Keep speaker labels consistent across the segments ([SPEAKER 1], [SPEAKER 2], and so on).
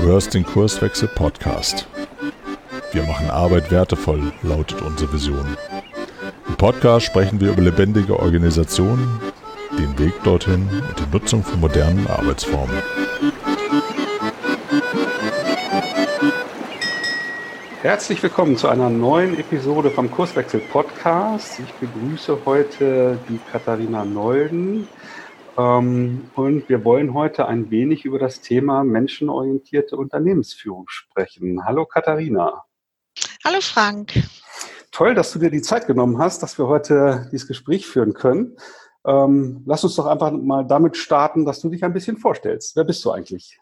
[SPEAKER 1] hörst den Kurswechsel-Podcast. Wir machen Arbeit wertevoll, lautet unsere Vision. Im Podcast sprechen wir über lebendige Organisationen, den Weg dorthin und die Nutzung von modernen Arbeitsformen.
[SPEAKER 2] Herzlich willkommen zu einer neuen Episode vom Kurswechsel-Podcast. Ich begrüße heute die Katharina Nolden. Und wir wollen heute ein wenig über das Thema menschenorientierte Unternehmensführung sprechen. Hallo Katharina.
[SPEAKER 3] Hallo Frank.
[SPEAKER 2] Toll, dass du dir die Zeit genommen hast, dass wir heute dieses Gespräch führen können. Lass uns doch einfach mal damit starten, dass du dich ein bisschen vorstellst. Wer bist du eigentlich?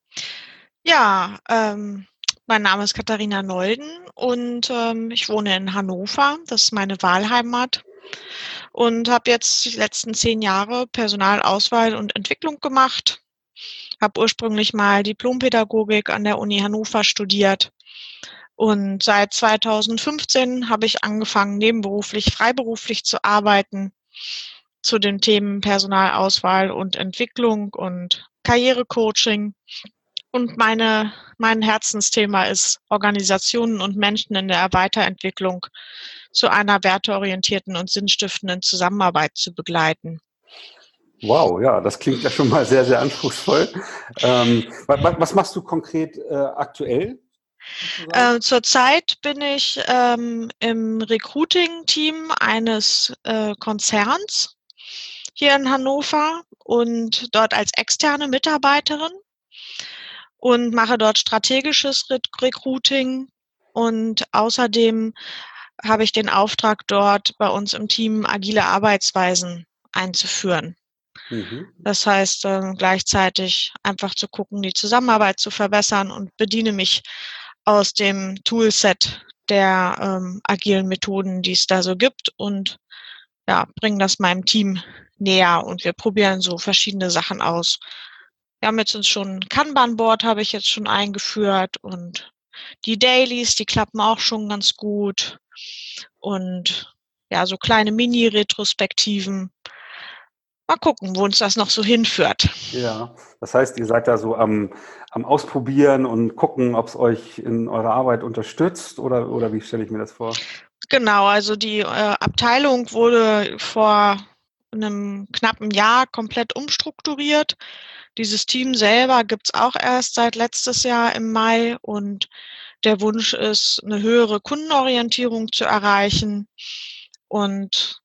[SPEAKER 3] Ja, mein Name ist Katharina Nolden und ich wohne in Hannover. Das ist meine Wahlheimat. Und habe jetzt die letzten 10 Jahre Personalauswahl und Entwicklung gemacht. Habe ursprünglich mal Diplompädagogik an der Uni Hannover studiert. Und seit 2015 habe ich angefangen, nebenberuflich, freiberuflich zu arbeiten zu den Themen Personalauswahl und Entwicklung und Karrierecoaching. Und mein Herzensthema ist, Organisationen und Menschen in der Weiterentwicklung zu einer werteorientierten und sinnstiftenden Zusammenarbeit zu begleiten.
[SPEAKER 2] Wow, ja, das klingt ja schon mal sehr, sehr anspruchsvoll. Was machst du konkret aktuell?
[SPEAKER 3] Zurzeit bin ich im Recruiting-Team eines Konzerns hier in Hannover und dort als externe Mitarbeiterin und mache dort strategisches Recruiting. Und außerdem habe ich den Auftrag, dort bei uns im Team agile Arbeitsweisen einzuführen. Das heißt, gleichzeitig einfach zu gucken, die Zusammenarbeit zu verbessern und bediene mich aus dem Toolset der agilen Methoden, die es da so gibt und ja, bringen das meinem Team näher und wir probieren so verschiedene Sachen aus. Wir haben jetzt schon ein Kanban-Board habe ich jetzt schon eingeführt und die Dailies, die klappen auch schon ganz gut und ja, so kleine Mini-Retrospektiven. Mal gucken, wo uns das noch so hinführt.
[SPEAKER 2] Ja, das heißt, ihr seid da so am Ausprobieren und gucken, ob es euch in eurer Arbeit unterstützt oder wie stelle ich mir das vor?
[SPEAKER 3] Genau, also die Abteilung wurde vor einem knappen Jahr komplett umstrukturiert. Dieses Team selber gibt's auch erst seit letztes Jahr im Mai und der Wunsch ist, eine höhere Kundenorientierung zu erreichen und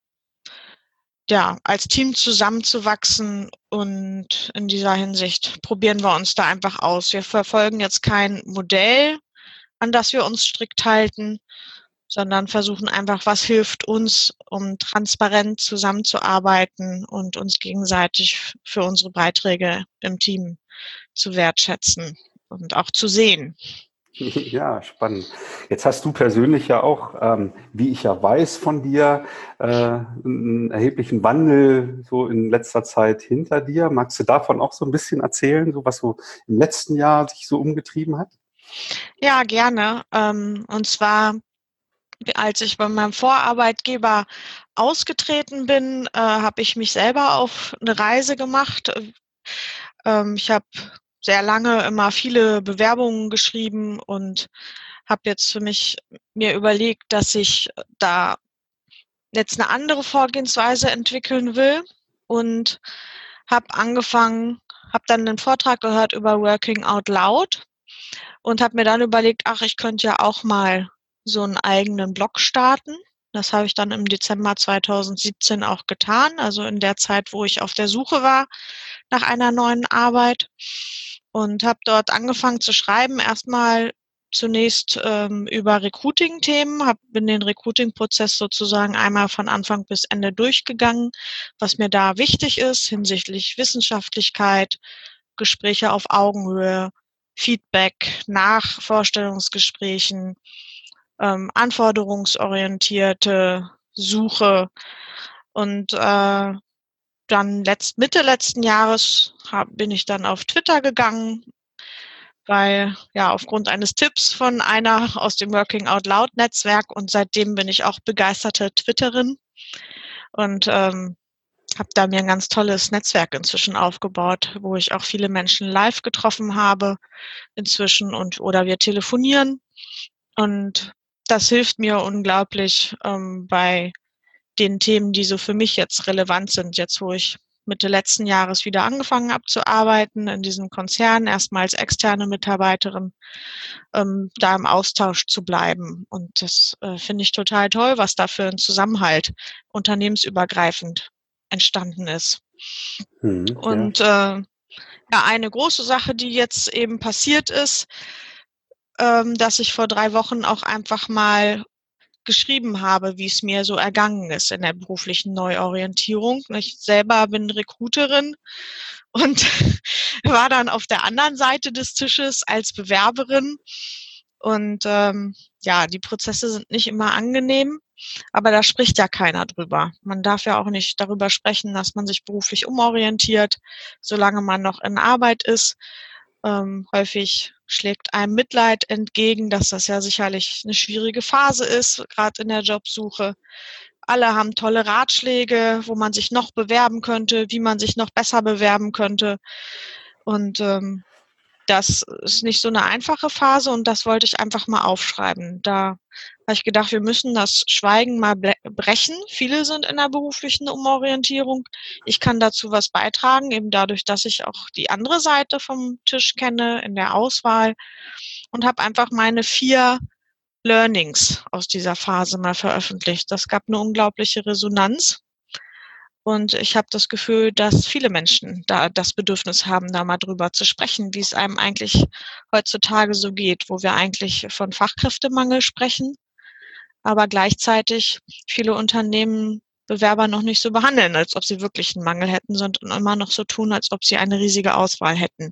[SPEAKER 3] ja, als Team zusammenzuwachsen und in dieser Hinsicht probieren wir uns da einfach aus. Wir verfolgen jetzt kein Modell, an das wir uns strikt halten, sondern versuchen einfach, was hilft uns, um transparent zusammenzuarbeiten und uns gegenseitig für unsere Beiträge im Team zu wertschätzen und auch zu sehen.
[SPEAKER 2] Ja, spannend. Jetzt hast du persönlich ja auch, wie ich ja weiß von dir, einen erheblichen Wandel so in letzter Zeit hinter dir. Magst du davon auch so ein bisschen erzählen, so was so im letzten Jahr sich so umgetrieben hat?
[SPEAKER 3] Ja, gerne. Und zwar, als ich bei meinem Vorarbeitgeber ausgetreten bin, habe ich mich selber auf eine Reise gemacht. Ich habe sehr lange immer viele Bewerbungen geschrieben und habe jetzt für mir überlegt, dass ich da jetzt eine andere Vorgehensweise entwickeln will und habe dann einen Vortrag gehört über Working Out Loud und habe mir dann überlegt, ich könnte ja auch mal so einen eigenen Blog starten. Das habe ich dann im Dezember 2017 auch getan, also in der Zeit, wo ich auf der Suche war nach einer neuen Arbeit und habe dort angefangen zu schreiben, erstmal zunächst über Recruiting-Themen, bin den Recruiting-Prozess sozusagen einmal von Anfang bis Ende durchgegangen, was mir da wichtig ist hinsichtlich Wissenschaftlichkeit, Gespräche auf Augenhöhe, Feedback nach Vorstellungsgesprächen, anforderungsorientierte Suche und dann Mitte letzten Jahres bin ich dann auf Twitter gegangen, weil ja aufgrund eines Tipps von einer aus dem Working Out Loud Netzwerk und seitdem bin ich auch begeisterte Twitterin und habe da mir ein ganz tolles Netzwerk inzwischen aufgebaut, wo ich auch viele Menschen live getroffen habe inzwischen oder wir telefonieren. Und das hilft mir unglaublich bei den Themen, die so für mich jetzt relevant sind, jetzt wo ich Mitte letzten Jahres wieder angefangen habe zu arbeiten in diesem Konzern, erstmal als externe Mitarbeiterin, da im Austausch zu bleiben. Und das finde ich total toll, was da für ein Zusammenhalt unternehmensübergreifend entstanden ist. Und ja, eine große Sache, die jetzt eben passiert ist, dass ich vor 3 Wochen auch einfach mal geschrieben habe, wie es mir so ergangen ist in der beruflichen Neuorientierung. Ich selber bin Recruiterin und war dann auf der anderen Seite des Tisches als Bewerberin. Und ja, die Prozesse sind nicht immer angenehm, aber da spricht ja keiner drüber. Man darf ja auch nicht darüber sprechen, dass man sich beruflich umorientiert, solange man noch in Arbeit ist. Häufig schlägt einem Mitleid entgegen, dass das ja sicherlich eine schwierige Phase ist, gerade in der Jobsuche. Alle haben tolle Ratschläge, wo man sich noch bewerben könnte, wie man sich noch besser bewerben könnte. Und das ist nicht so eine einfache Phase und das wollte ich einfach mal aufschreiben. Da habe ich gedacht, wir müssen das Schweigen mal brechen. Viele sind in der beruflichen Umorientierung. Ich kann dazu was beitragen, eben dadurch, dass ich auch die andere Seite vom Tisch kenne in der Auswahl und habe einfach meine 4 Learnings aus dieser Phase mal veröffentlicht. Das gab eine unglaubliche Resonanz. Und ich habe das Gefühl, dass viele Menschen da das Bedürfnis haben, da mal drüber zu sprechen, wie es einem eigentlich heutzutage so geht, wo wir eigentlich von Fachkräftemangel sprechen, aber gleichzeitig viele Unternehmen Bewerber noch nicht so behandeln, als ob sie wirklich einen Mangel hätten, sondern immer noch so tun, als ob sie eine riesige Auswahl hätten.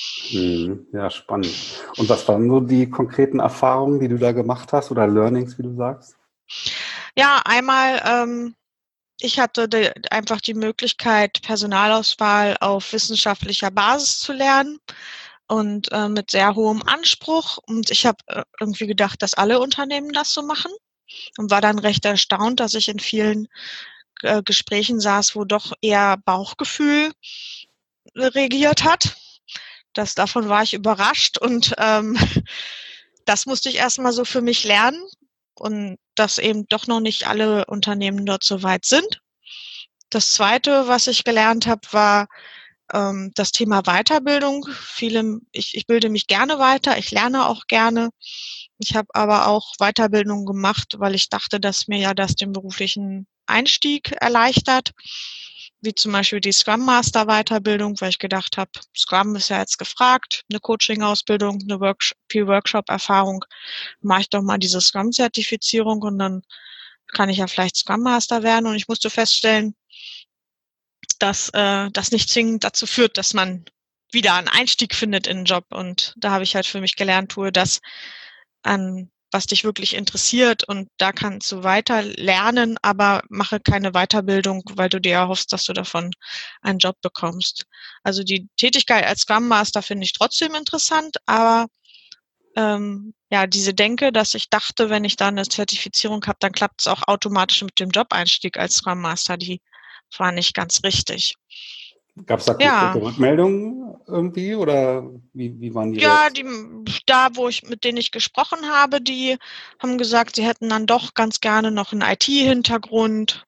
[SPEAKER 2] Ja, spannend. Und was waren so die konkreten Erfahrungen, die du da gemacht hast oder Learnings, wie du sagst?
[SPEAKER 3] Ja, einmal ich hatte einfach die Möglichkeit, Personalauswahl auf wissenschaftlicher Basis zu lernen und mit sehr hohem Anspruch. Und ich habe irgendwie gedacht, dass alle Unternehmen das so machen und war dann recht erstaunt, dass ich in vielen Gesprächen saß, wo doch eher Bauchgefühl regiert hat. Davon war ich überrascht und das musste ich erstmal so für mich lernen. Und dass eben doch noch nicht alle Unternehmen dort so weit sind. Das Zweite, was ich gelernt habe, war das Thema Weiterbildung. Ich bilde mich gerne weiter, ich lerne auch gerne. Ich habe aber auch Weiterbildung gemacht, weil ich dachte, dass mir ja das den beruflichen Einstieg erleichtert, wie zum Beispiel die Scrum Master Weiterbildung, weil ich gedacht habe, Scrum ist ja jetzt gefragt, eine Coaching-Ausbildung, viel Workshop-Erfahrung, mache ich doch mal diese Scrum-Zertifizierung und dann kann ich ja vielleicht Scrum Master werden. Und ich musste feststellen, dass das nicht zwingend dazu führt, dass man wieder einen Einstieg findet in den Job. Und da habe ich halt für mich gelernt, tue das an was dich wirklich interessiert und da kannst du weiter lernen, aber mache keine Weiterbildung, weil du dir erhoffst, dass du davon einen Job bekommst. Also die Tätigkeit als Scrum Master finde ich trotzdem interessant, aber ja, diese Denke, dass ich dachte, wenn ich da eine Zertifizierung habe, dann klappt es auch automatisch mit dem Job-Einstieg als Scrum Master, die war nicht ganz richtig.
[SPEAKER 2] Gab es da konkrete Rückmeldungen irgendwie oder wie waren die?
[SPEAKER 3] Ja, mit denen ich gesprochen habe, die haben gesagt, sie hätten dann doch ganz gerne noch einen IT-Hintergrund.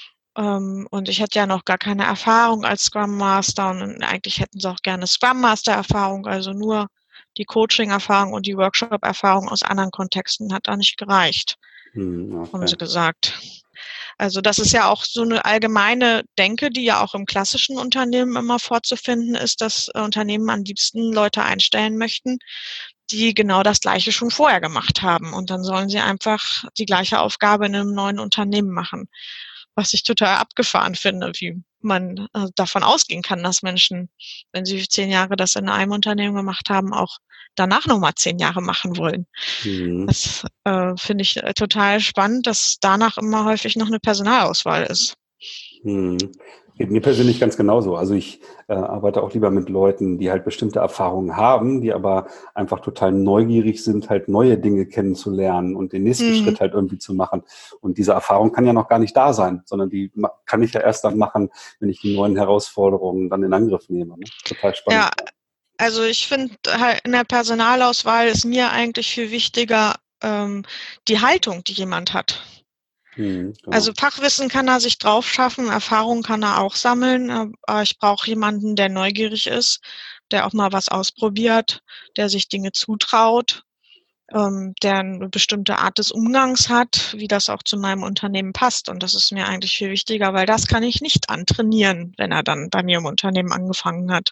[SPEAKER 3] Und ich hatte ja noch gar keine Erfahrung als Scrum Master und eigentlich hätten sie auch gerne Scrum Master Erfahrung, also nur die Coaching-Erfahrung und die Workshop-Erfahrung aus anderen Kontexten hat da nicht gereicht, haben sie gesagt. Also das ist ja auch so eine allgemeine Denke, die ja auch im klassischen Unternehmen immer vorzufinden ist, dass Unternehmen am liebsten Leute einstellen möchten, die genau das Gleiche schon vorher gemacht haben. Und dann sollen sie einfach die gleiche Aufgabe in einem neuen Unternehmen machen. Was ich total abgefahren finde, wie man davon ausgehen kann, dass Menschen, wenn sie 10 Jahre das in einem Unternehmen gemacht haben, auch danach nochmal 10 Jahre machen wollen. Das finde ich total spannend, dass danach immer häufig noch eine Personalauswahl ist.
[SPEAKER 2] Geht mir persönlich ganz genauso. Also ich arbeite auch lieber mit Leuten, die halt bestimmte Erfahrungen haben, die aber einfach total neugierig sind, halt neue Dinge kennenzulernen und den nächsten Schritt halt irgendwie zu machen. Und diese Erfahrung kann ja noch gar nicht da sein, sondern die kann ich ja erst dann machen, wenn ich die neuen Herausforderungen dann in Angriff nehme. Ne? Total spannend.
[SPEAKER 3] Ja, also ich finde halt in der Personalauswahl ist mir eigentlich viel wichtiger die Haltung, die jemand hat.
[SPEAKER 2] Genau.
[SPEAKER 3] Also Fachwissen kann er sich drauf schaffen, Erfahrung kann er auch sammeln, aber ich brauche jemanden, der neugierig ist, der auch mal was ausprobiert, der sich Dinge zutraut, der eine bestimmte Art des Umgangs hat, wie das auch zu meinem Unternehmen passt. Und das ist mir eigentlich viel wichtiger, weil das kann ich nicht antrainieren, wenn er dann bei mir im Unternehmen angefangen hat.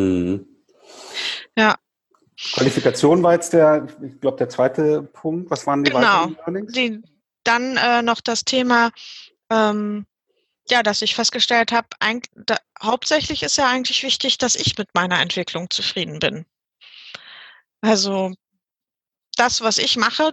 [SPEAKER 3] Ja.
[SPEAKER 2] Qualifikation war jetzt ich glaube, der zweite Punkt. Was waren die weiteren Learnings?
[SPEAKER 3] Dann noch das Thema, dass ich festgestellt habe, hauptsächlich ist ja eigentlich wichtig, dass ich mit meiner Entwicklung zufrieden bin. Also das, was ich mache,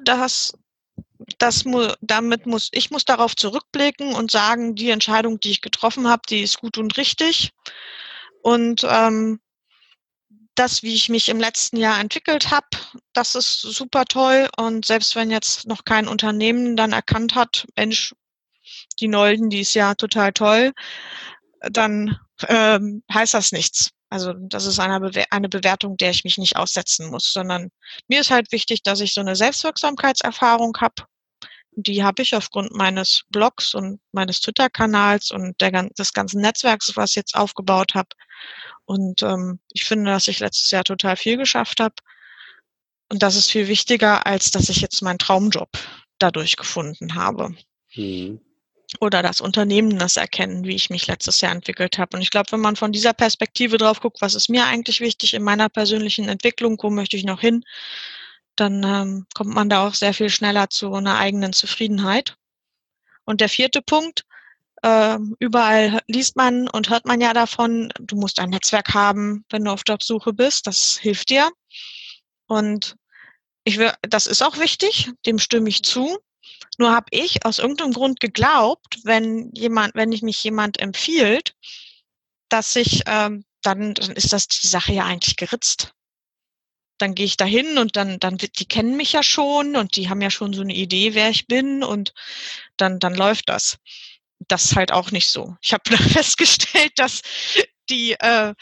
[SPEAKER 3] ich muss darauf zurückblicken und sagen, die Entscheidung, die ich getroffen habe, die ist gut und richtig. Und das, wie ich mich im letzten Jahr entwickelt habe, das ist super toll. Und selbst wenn jetzt noch kein Unternehmen dann erkannt hat, Mensch, die Nolden, die ist ja total toll, dann heißt das nichts. Also das ist eine Bewertung, der ich mich nicht aussetzen muss, sondern mir ist halt wichtig, dass ich so eine Selbstwirksamkeitserfahrung habe. Die habe ich aufgrund meines Blogs und meines Twitter-Kanals und des ganzen Netzwerks, was ich jetzt aufgebaut habe. Und ich finde, dass ich letztes Jahr total viel geschafft habe. Und das ist viel wichtiger, als dass ich jetzt meinen Traumjob dadurch gefunden habe. Oder das Unternehmen das erkennen, wie ich mich letztes Jahr entwickelt habe. Und ich glaube, wenn man von dieser Perspektive drauf guckt, was ist mir eigentlich wichtig in meiner persönlichen Entwicklung, wo möchte ich noch hin, dann kommt man da auch sehr viel schneller zu einer eigenen Zufriedenheit. Und der vierte Punkt, überall liest man und hört man ja davon, du musst ein Netzwerk haben, wenn du auf Jobsuche bist. Das hilft dir. Und das ist auch wichtig, dem stimme ich zu. Nur habe ich aus irgendeinem Grund geglaubt, wenn mich jemand empfiehlt, dass dann ist das die Sache ja eigentlich geritzt. Dann gehe ich da hin und dann die kennen mich ja schon und die haben ja schon so eine Idee, wer ich bin und dann läuft das. Das ist halt auch nicht so. Ich habe festgestellt, dass die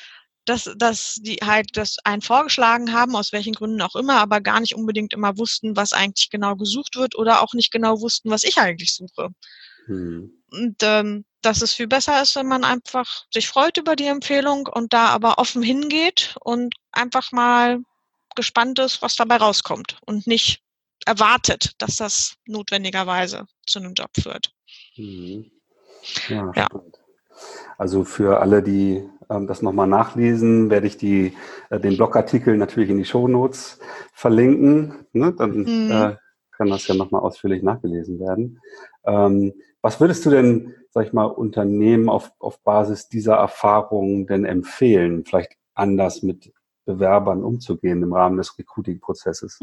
[SPEAKER 3] halt das einen vorgeschlagen haben, aus welchen Gründen auch immer, aber gar nicht unbedingt immer wussten, was eigentlich genau gesucht wird oder auch nicht genau wussten, was ich eigentlich suche. Und dass es viel besser ist, wenn man einfach sich freut über die Empfehlung und da aber offen hingeht und einfach mal gespannt ist, was dabei rauskommt und nicht erwartet, dass das notwendigerweise zu einem Job führt.
[SPEAKER 2] Ja. Spannend. Also für alle, die das nochmal nachlesen, werde ich den Blogartikel natürlich in die Shownotes verlinken. Ne? Dann kann das ja nochmal ausführlich nachgelesen werden. Was würdest du denn, sag ich mal, Unternehmen auf Basis dieser Erfahrungen denn empfehlen, vielleicht anders mit Bewerbern umzugehen im Rahmen des Recruiting-Prozesses?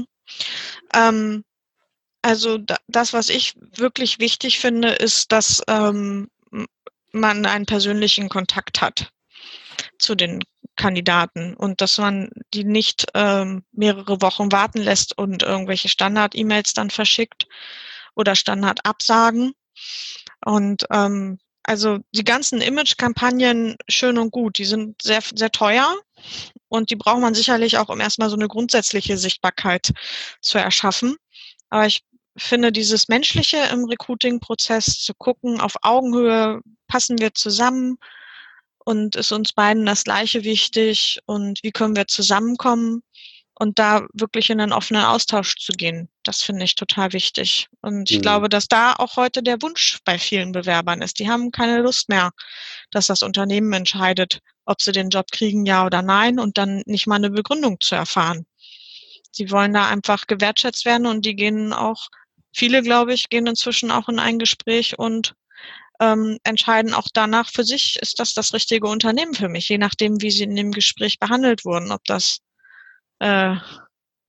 [SPEAKER 3] Also das, was ich wirklich wichtig finde, ist, dass man einen persönlichen Kontakt hat zu den Kandidaten und dass man die nicht mehrere Wochen warten lässt und irgendwelche Standard-E-Mails dann verschickt oder Standard-Absagen. Und also die ganzen Image-Kampagnen, schön und gut, die sind sehr, sehr teuer und die braucht man sicherlich auch, um erstmal so eine grundsätzliche Sichtbarkeit zu erschaffen. Aber ich finde dieses Menschliche im Recruiting-Prozess zu gucken, auf Augenhöhe, passen wir zusammen und ist uns beiden das Gleiche wichtig und wie können wir zusammenkommen und da wirklich in einen offenen Austausch zu gehen. Das finde ich total wichtig. Und ich glaube, dass da auch heute der Wunsch bei vielen Bewerbern ist. Die haben keine Lust mehr, dass das Unternehmen entscheidet, ob sie den Job kriegen, ja oder nein, und dann nicht mal eine Begründung zu erfahren. Sie wollen da einfach gewertschätzt werden und viele, glaube ich, gehen inzwischen auch in ein Gespräch und entscheiden auch danach für sich, ist das richtige Unternehmen für mich, je nachdem, wie sie in dem Gespräch behandelt wurden, ob das eine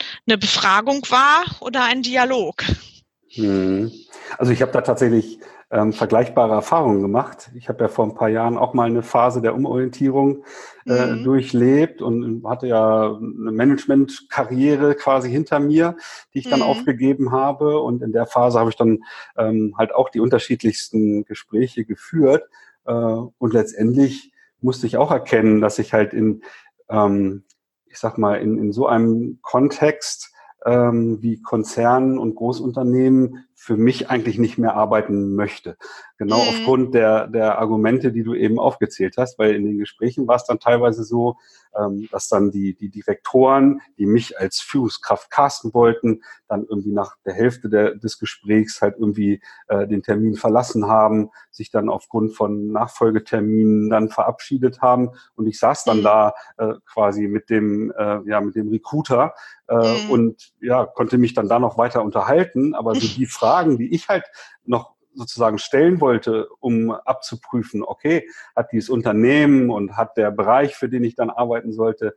[SPEAKER 3] Befragung war oder ein Dialog.
[SPEAKER 2] Also ich habe da tatsächlich vergleichbare Erfahrungen gemacht. Ich habe ja vor ein paar Jahren auch mal eine Phase der Umorientierung durchlebt und hatte ja eine Management-Karriere quasi hinter mir, die ich dann aufgegeben habe. Und in der Phase habe ich dann halt auch die unterschiedlichsten Gespräche geführt. Und letztendlich musste ich auch erkennen, dass ich halt ich sag mal, in so einem Kontext wie Konzernen und Großunternehmen für mich eigentlich nicht mehr arbeiten möchte. Genau aufgrund der Argumente, die du eben aufgezählt hast, weil in den Gesprächen war es dann teilweise so, dass dann die Direktoren, die mich als Führungskraft casten wollten, dann irgendwie nach der Hälfte des Gesprächs halt irgendwie den Termin verlassen haben, sich dann aufgrund von Nachfolgeterminen dann verabschiedet haben. Und ich saß dann da quasi mit dem Recruiter und ja, konnte mich dann da noch weiter unterhalten. Aber so die Fragen, die ich halt noch sozusagen stellen wollte, um abzuprüfen, okay, hat dieses Unternehmen und hat der Bereich, für den ich dann arbeiten sollte,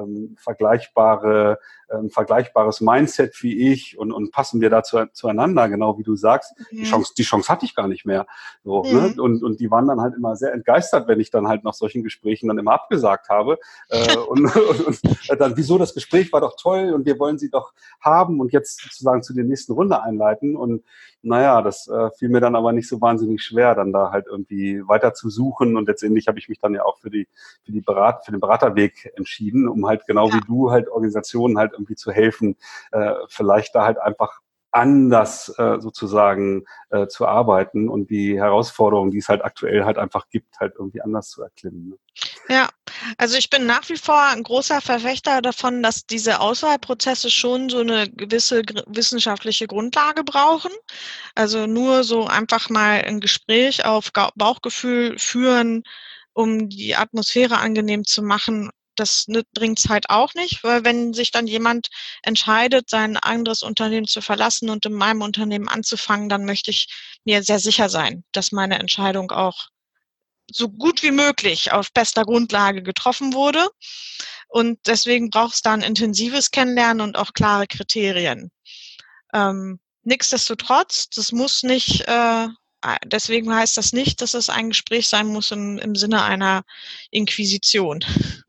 [SPEAKER 2] vergleichbares Mindset wie ich und passen wir da zueinander, genau wie du sagst. Die Chance hatte ich gar nicht mehr. So, ne? Und die waren dann halt immer sehr entgeistert, wenn ich dann halt nach solchen Gesprächen dann immer abgesagt habe. Und dann, wieso, das Gespräch war doch toll und wir wollen sie doch haben und jetzt sozusagen zu der nächsten Runde einleiten. Und naja, das fiel mir dann aber nicht so wahnsinnig schwer, dann da halt irgendwie weiter zu suchen. Und letztendlich habe ich mich dann ja auch für den Beraterweg entschieden, um halt genau wie du halt Organisationen halt irgendwie zu helfen, vielleicht da halt einfach anders sozusagen zu arbeiten und die Herausforderungen, die es halt aktuell halt einfach gibt, halt irgendwie anders zu erklimmen. Ne?
[SPEAKER 3] Ja, also ich bin nach wie vor ein großer Verfechter davon, dass diese Auswahlprozesse schon so eine gewisse wissenschaftliche Grundlage brauchen. Also nur so einfach mal ein Gespräch auf Bauchgefühl führen, um die Atmosphäre angenehm zu machen. Das bringt's halt auch nicht, weil wenn sich dann jemand entscheidet, sein anderes Unternehmen zu verlassen und in meinem Unternehmen anzufangen, dann möchte ich mir sehr sicher sein, dass meine Entscheidung auch so gut wie möglich auf bester Grundlage getroffen wurde. Und deswegen braucht es da ein intensives Kennenlernen und auch klare Kriterien. Nichtsdestotrotz, das muss nicht, deswegen heißt das nicht, dass es ein Gespräch sein muss im Sinne einer Inquisition.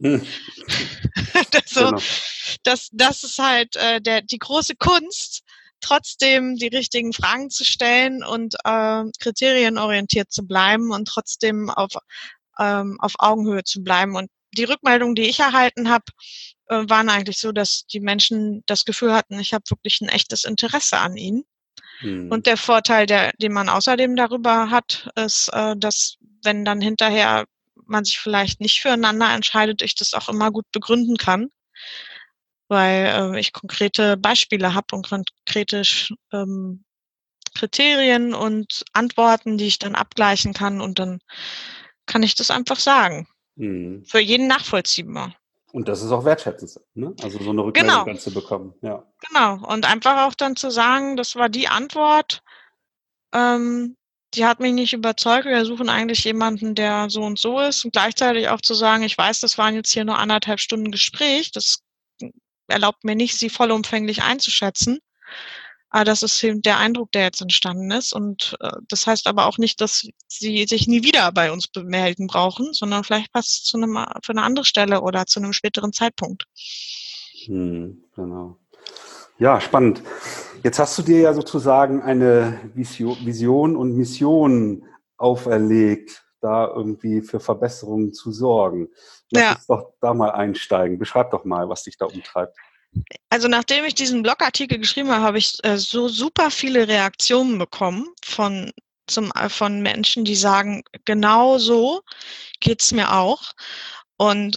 [SPEAKER 2] Genau.
[SPEAKER 3] Das ist halt die große Kunst, trotzdem die richtigen Fragen zu stellen und kriterienorientiert zu bleiben und trotzdem auf Augenhöhe zu bleiben. Und die Rückmeldungen, die ich erhalten habe, waren eigentlich so, dass die Menschen das Gefühl hatten, ich habe wirklich ein echtes Interesse an ihnen. Und der Vorteil, den man außerdem darüber hat, ist, dass wenn dann hinterher man sich vielleicht nicht füreinander entscheidet, ich das auch immer gut begründen kann, weil ich konkrete Beispiele habe und konkrete Kriterien und Antworten, die ich dann abgleichen kann, und dann kann ich das einfach sagen. Für jeden nachvollziehbar.
[SPEAKER 2] Und das ist auch wertschätzend, ne? Also so eine Rückmeldung dann zu bekommen. Ja.
[SPEAKER 3] Genau. Und einfach auch dann zu sagen, das war die Antwort, die hat mich nicht überzeugt. Wir suchen eigentlich jemanden, der so und so ist. Und gleichzeitig auch zu sagen, ich weiß, das waren jetzt hier nur 1,5 Stunden Gespräch. Das erlaubt mir nicht, sie vollumfänglich einzuschätzen. Aber das ist eben der Eindruck, der jetzt entstanden ist. Und das heißt aber auch nicht, dass sie sich nie wieder bei uns melden brauchen, sondern vielleicht passt es für eine andere Stelle oder zu einem späteren Zeitpunkt.
[SPEAKER 2] Genau. Ja, spannend. Jetzt hast du dir ja sozusagen eine Vision und Mission auferlegt, da irgendwie für Verbesserungen zu sorgen. Lass uns doch da mal einsteigen. Beschreib doch mal, was dich da umtreibt.
[SPEAKER 3] Also nachdem ich diesen Blogartikel geschrieben habe, habe ich so super viele Reaktionen bekommen von Menschen, die sagen, genau so geht's mir auch. Und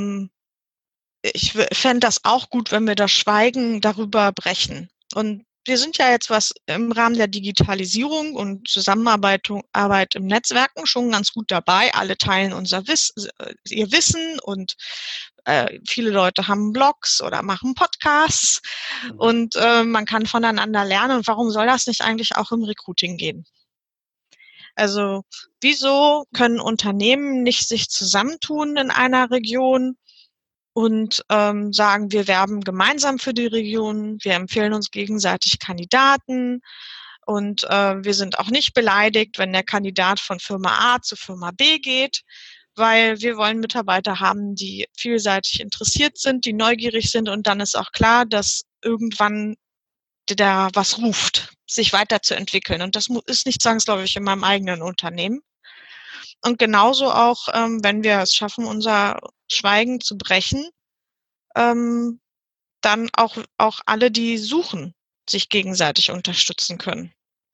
[SPEAKER 3] ich fände das auch gut, wenn wir das Schweigen darüber brechen. Und wir sind ja jetzt im Rahmen der Digitalisierung und Zusammenarbeit im Netzwerken schon ganz gut dabei. Alle teilen ihr Wissen und viele Leute haben Blogs oder machen Podcasts und man kann voneinander lernen. Und warum soll das nicht eigentlich auch im Recruiting gehen? Also wieso können Unternehmen nicht sich zusammentun in einer Region und sagen, wir werben gemeinsam für die Region, wir empfehlen uns gegenseitig Kandidaten Und wir sind auch nicht beleidigt, wenn der Kandidat von Firma A zu Firma B geht, weil wir wollen Mitarbeiter haben, die vielseitig interessiert sind, die neugierig sind, und dann ist auch klar, dass irgendwann da was ruft, sich weiterzuentwickeln. Und das ist nicht zwangsläufig in meinem eigenen Unternehmen. Und genauso auch, wenn wir es schaffen, unser Schweigen zu brechen, dann auch alle, die suchen, sich gegenseitig unterstützen können.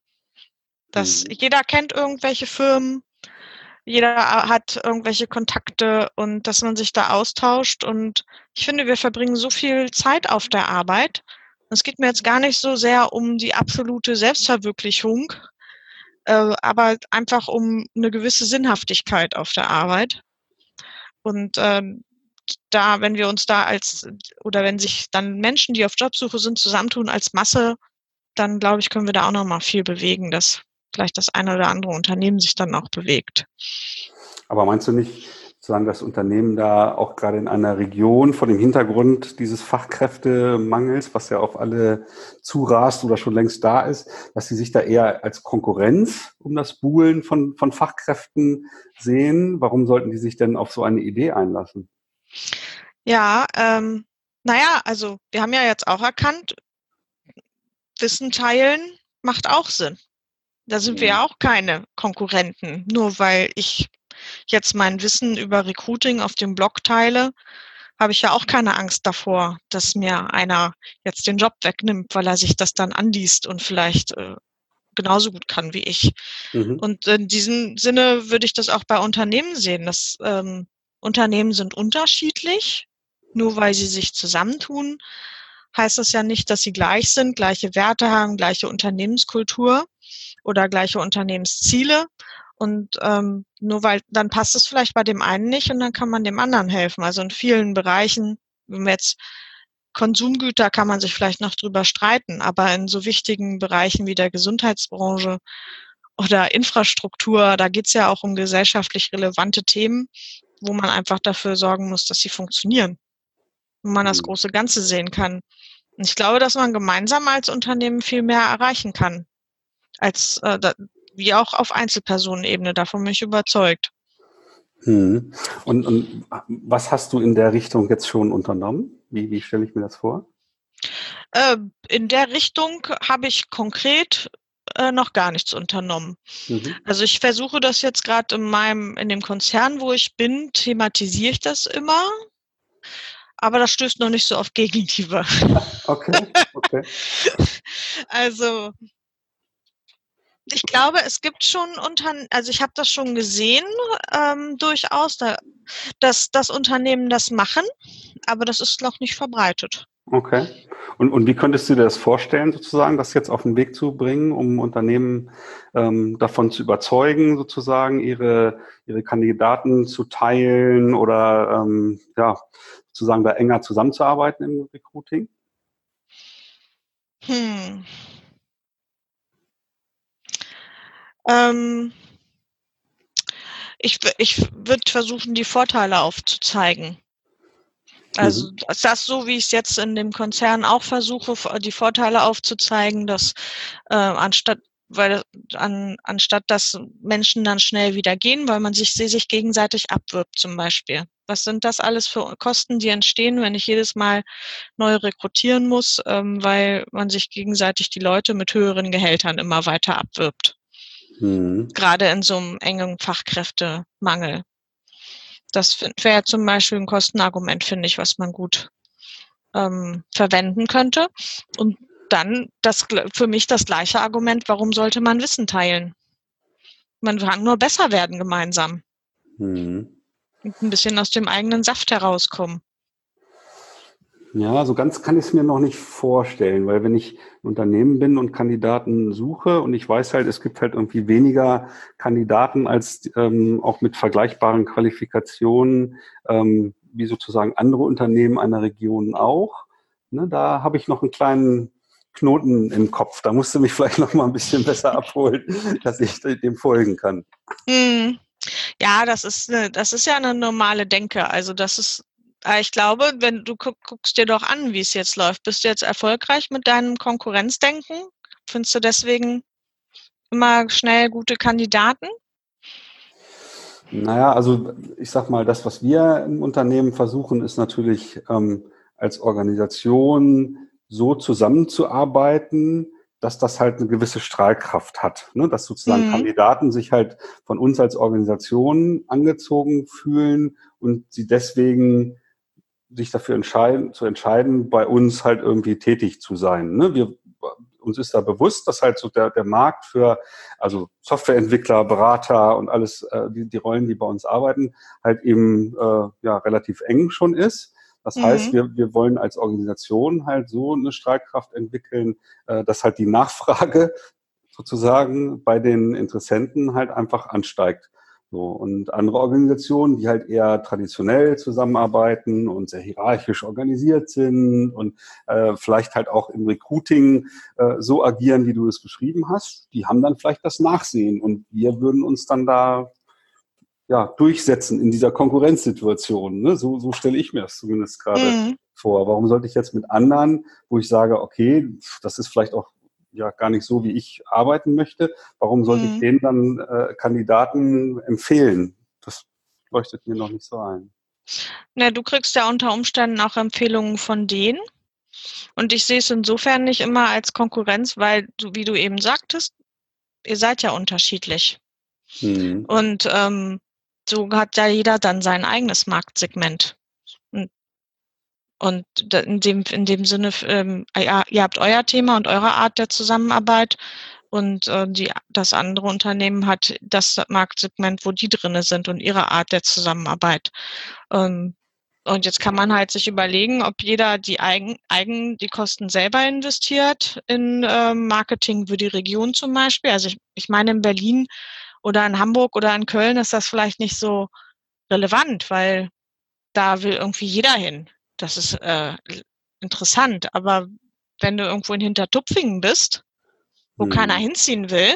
[SPEAKER 3] Jeder kennt irgendwelche Firmen, jeder hat irgendwelche Kontakte, und dass man sich da austauscht. Und ich finde, wir verbringen so viel Zeit auf der Arbeit. Es geht mir jetzt gar nicht so sehr um die absolute Selbstverwirklichung, aber einfach um eine gewisse Sinnhaftigkeit auf der Arbeit. Und wenn wir uns da wenn sich dann Menschen, die auf Jobsuche sind, zusammentun als Masse, dann glaube ich, können wir da auch noch mal viel bewegen, dass vielleicht das eine oder andere Unternehmen sich dann auch bewegt.
[SPEAKER 2] Aber meinst du nicht, sozusagen das Unternehmen da auch gerade in einer Region vor dem Hintergrund dieses Fachkräftemangels, was ja auf alle zurast oder schon längst da ist, dass sie sich da eher als Konkurrenz um das Buhlen von Fachkräften sehen? Warum sollten die sich denn auf so eine Idee einlassen?
[SPEAKER 3] Ja, also wir haben ja jetzt auch erkannt, Wissen teilen macht auch Sinn. Da sind wir ja auch keine Konkurrenten. Nur weil ich jetzt mein Wissen über Recruiting auf dem Blog teile, habe ich ja auch keine Angst davor, dass mir einer jetzt den Job wegnimmt, weil er sich das dann anliest und vielleicht genauso gut kann wie ich. Und in diesem Sinne würde ich das auch bei Unternehmen sehen. Dass Unternehmen sind unterschiedlich. Nur weil sie sich zusammentun, heißt das ja nicht, dass sie gleich sind, gleiche Werte haben, gleiche Unternehmenskultur oder gleiche Unternehmensziele. Und nur weil, dann passt es vielleicht bei dem einen nicht, und dann kann man dem anderen helfen. Also in vielen Bereichen, wenn wir jetzt Konsumgüter, kann man sich vielleicht noch drüber streiten, aber in so wichtigen Bereichen wie der Gesundheitsbranche oder Infrastruktur, da geht es ja auch um gesellschaftlich relevante Themen, wo man einfach dafür sorgen muss, dass sie funktionieren, wo man das große Ganze sehen kann. Und ich glaube, dass man gemeinsam als Unternehmen viel mehr erreichen kann, als wie auch auf Einzelpersonenebene. Davon bin ich überzeugt.
[SPEAKER 2] Und was hast du in der Richtung jetzt schon unternommen? Wie stelle ich mir das vor?
[SPEAKER 3] In der Richtung habe ich konkret noch gar nichts unternommen. Also ich versuche das jetzt gerade in dem Konzern, wo ich bin, thematisiere ich das immer, aber das stößt noch nicht so auf Gegenliebe. Okay. Also ich glaube, es gibt schon also ich habe das schon gesehen, durchaus, dass das Unternehmen das machen, aber das ist noch nicht verbreitet.
[SPEAKER 2] Okay. Und wie könntest du dir das vorstellen, sozusagen, das jetzt auf den Weg zu bringen, um Unternehmen davon zu überzeugen, sozusagen ihre Kandidaten zu teilen oder sozusagen da enger zusammenzuarbeiten im Recruiting?
[SPEAKER 3] Ich würde versuchen, die Vorteile aufzuzeigen. Also das so, wie ich es jetzt in dem Konzern auch versuche, die Vorteile aufzuzeigen, dass anstatt dass Menschen dann schnell wieder gehen, weil man sich gegenseitig abwirbt zum Beispiel. Was sind das alles für Kosten, die entstehen, wenn ich jedes Mal neu rekrutieren muss, weil man sich gegenseitig die Leute mit höheren Gehältern immer weiter abwirbt. Gerade in so einem engen Fachkräftemangel. Das wäre zum Beispiel ein Kostenargument, finde ich, was man gut verwenden könnte. Und dann für mich das gleiche Argument, warum sollte man Wissen teilen? Man kann nur besser werden gemeinsam. Und ein bisschen aus dem eigenen Saft herauskommen.
[SPEAKER 2] Ja, so ganz kann ich es mir noch nicht vorstellen, weil wenn ich ein Unternehmen bin und Kandidaten suche und ich weiß halt, es gibt halt irgendwie weniger Kandidaten als auch mit vergleichbaren Qualifikationen wie sozusagen andere Unternehmen einer Region auch, ne, da habe ich noch einen kleinen Knoten im Kopf. Da musst du mich vielleicht noch mal ein bisschen besser abholen, dass ich dem folgen kann.
[SPEAKER 3] Ja, das ist ja eine normale Denke. Also ich glaube, wenn du guckst dir doch an, wie es jetzt läuft. Bist du jetzt erfolgreich mit deinem Konkurrenzdenken? Findest du deswegen immer schnell gute Kandidaten?
[SPEAKER 2] Naja, also ich sag mal, das, was wir im Unternehmen versuchen, ist natürlich als Organisation so zusammenzuarbeiten, dass das halt eine gewisse Strahlkraft hat, ne? Dass sozusagen
[SPEAKER 3] Mhm.
[SPEAKER 2] Kandidaten sich halt von uns als Organisation angezogen fühlen und sie deswegen sich dafür entscheiden, bei uns halt irgendwie tätig zu sein. Ne? Uns ist da bewusst, dass halt so der Markt für, also Softwareentwickler, Berater und alles, die Rollen, die bei uns arbeiten, halt eben ja relativ eng schon ist. Das heißt,
[SPEAKER 3] Mhm.
[SPEAKER 2] wir wollen als Organisation halt so eine Strahlkraft entwickeln, dass halt die Nachfrage sozusagen bei den Interessenten halt einfach ansteigt. So, und andere Organisationen, die halt eher traditionell zusammenarbeiten und sehr hierarchisch organisiert sind und vielleicht halt auch im Recruiting so agieren, wie du es beschrieben hast, die haben dann vielleicht das Nachsehen und wir würden uns dann da ja durchsetzen in dieser Konkurrenzsituation. Ne? So stelle ich mir das zumindest gerade
[SPEAKER 3] Mhm.
[SPEAKER 2] vor. Warum sollte ich jetzt mit anderen, wo ich sage, okay, das ist vielleicht auch ja gar nicht so, wie ich arbeiten möchte, warum sollte ich
[SPEAKER 3] Mhm.
[SPEAKER 2] denen dann Kandidaten empfehlen? Das leuchtet mir noch nicht so ein.
[SPEAKER 3] Na, du kriegst ja unter Umständen auch Empfehlungen von denen. Und ich sehe es insofern nicht immer als Konkurrenz, weil, wie du eben sagtest, ihr seid ja unterschiedlich.
[SPEAKER 2] Hm.
[SPEAKER 3] Und so hat ja jeder dann sein eigenes Marktsegment. Und, und in dem Sinne, ja, ihr habt euer Thema und eure Art der Zusammenarbeit und das andere Unternehmen hat das Marktsegment, wo die drinne sind und ihre Art der Zusammenarbeit. Und jetzt kann man halt sich überlegen, ob jeder die die Kosten selber investiert in Marketing für die Region zum Beispiel. Also ich meine, in Berlin oder in Hamburg oder in Köln ist das vielleicht nicht so relevant, weil da will irgendwie jeder hin. Das ist interessant. Aber wenn du irgendwo in Hintertupfingen bist, wo keiner
[SPEAKER 2] Hm.
[SPEAKER 3] hinziehen will,